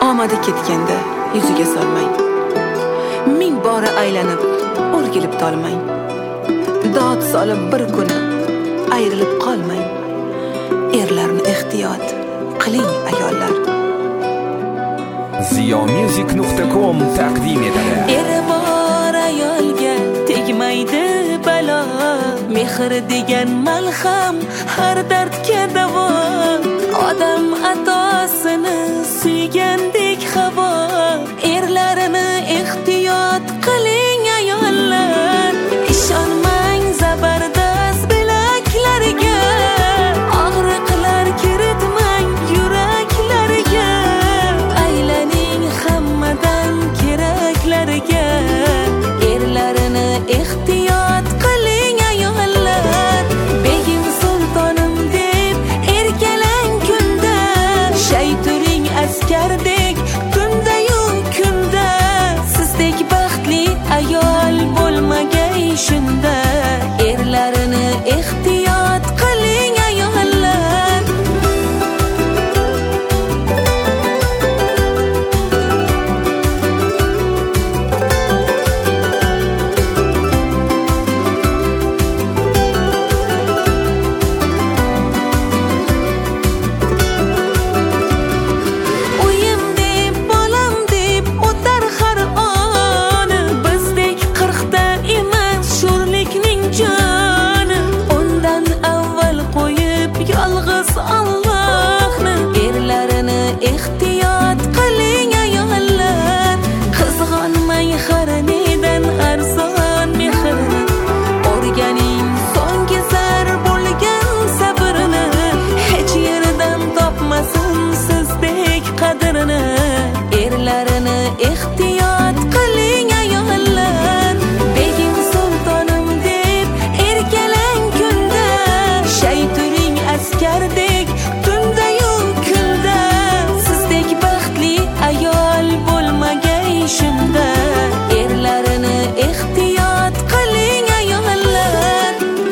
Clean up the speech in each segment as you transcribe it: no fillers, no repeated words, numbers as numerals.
omadi ketganda yuziga solmang. Ming bora aylanib o'rgilib tolmang. Dod solib bir kuni ayrilib qolmang. Erlarni ehtiyot qiling ayollar. Ziyomusic.com taqdim etadi. Eri bor ayolga tegmaydi balo, mehr degan malham har dardga davo. Odam atosini suygandek havo, erlarini ehtiyot qiling ayollar. Ishonmang zabardast bilaklarga, og'riqlar kiritmang yuraklariga. Aylaning hammadan keraklarga, erlarini ehtiyot qiling ayollar. Begim sultonim deb erkalang kunda, shay turing askardek tunda-yu kunda. Sizdek baxtli ayol bo'lmagay shunda, erlarini ehtiyot qiling ayollar. Uyim deb, bolam deb o'tar har on, bizdek 40 ta emas sho'rlikning joni. Undan avval qo'yib yolg'iz Allohni, erlarini ehtiyot qiling ayollar. Qizg'onmang har nedan arzon mehrini, o'rganing so'nggi zar bo'lgan sabrni. Hech yerdan topmasin sizdek qadrini, erlarini ehtiyot qiling ayollar. Begim sultonim deb erkalang kunda, shay turing askardek tunda-yu kunda. Sizdek baxtli ayol bo'lmagay shunda, erlarini ehtiyot qiling ayollar.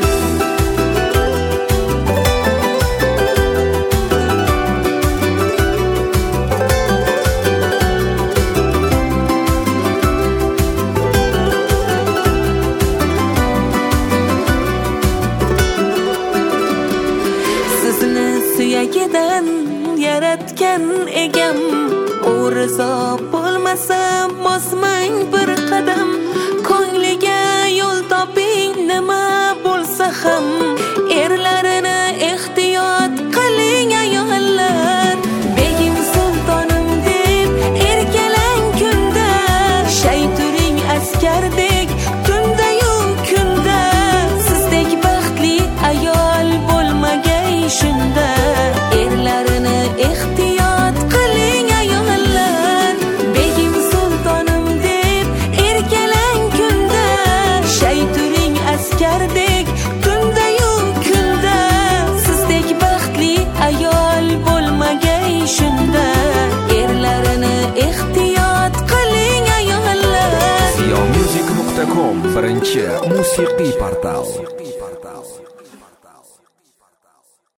Sizni suyagidan yaratgan egam, u rizo bo'lmasa bosmang bir qadam. Ko'ngliga yo'l toping nima bo'lsa ham, erlarini ehtiyot qiling ayollar. Begim sultonim deb erkalang kunda, shay turing askardek tunda-yu kunda. Sizdek baxtli ayol bo'lmagay shunda, erlarini ehtiyot qiling ayollar. Begim sultonim deb erkalang kunda, shay turing askardek tunda-yu kunda. Sizdek baxtli ayol bo'lmagay shunda, erlarini ehtiyot qiling ayollar. Ziyomusic.com birinchi musiqiy portal.